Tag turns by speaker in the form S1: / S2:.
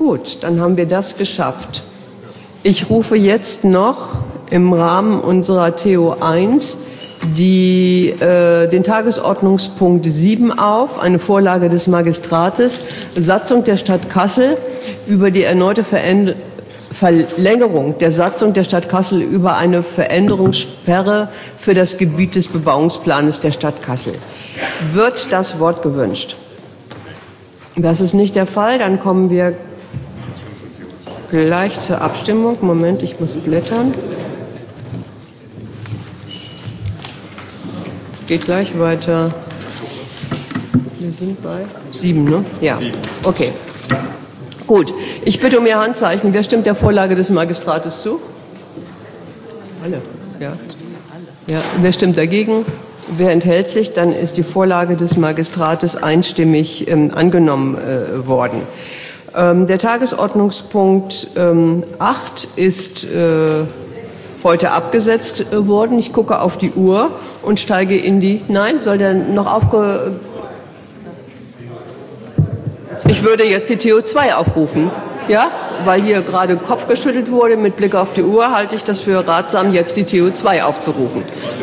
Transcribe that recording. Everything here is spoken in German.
S1: Gut, dann haben wir das geschafft. Ich rufe jetzt noch im Rahmen unserer TO 1 den Tagesordnungspunkt 7 auf, eine Vorlage des Magistrates, Satzung der Stadt Kassel über die erneute Verlängerung der Satzung der Stadt Kassel über eine Veränderungssperre für das Gebiet des Bebauungsplanes der Stadt Kassel. Wird das Wort gewünscht? Das ist nicht der Fall. Dann kommen wir gleich zur Abstimmung. Moment, ich muss blättern. Geht gleich weiter. Wir sind bei 7, ne? Ja, okay. Gut, ich bitte um Ihr Handzeichen. Wer stimmt der Vorlage des Magistrates zu? Alle, ja. Ja. Wer stimmt dagegen? Wer enthält sich? Dann ist die Vorlage des Magistrates einstimmig angenommen worden. Der Tagesordnungspunkt 8 ist heute abgesetzt worden. Ich gucke auf die Uhr und steige in die... Nein, soll der noch Ich würde jetzt die TO2 aufrufen. Ja, weil hier gerade Kopf geschüttelt wurde mit Blick auf die Uhr, halte ich das für ratsam, jetzt die TO2 aufzurufen.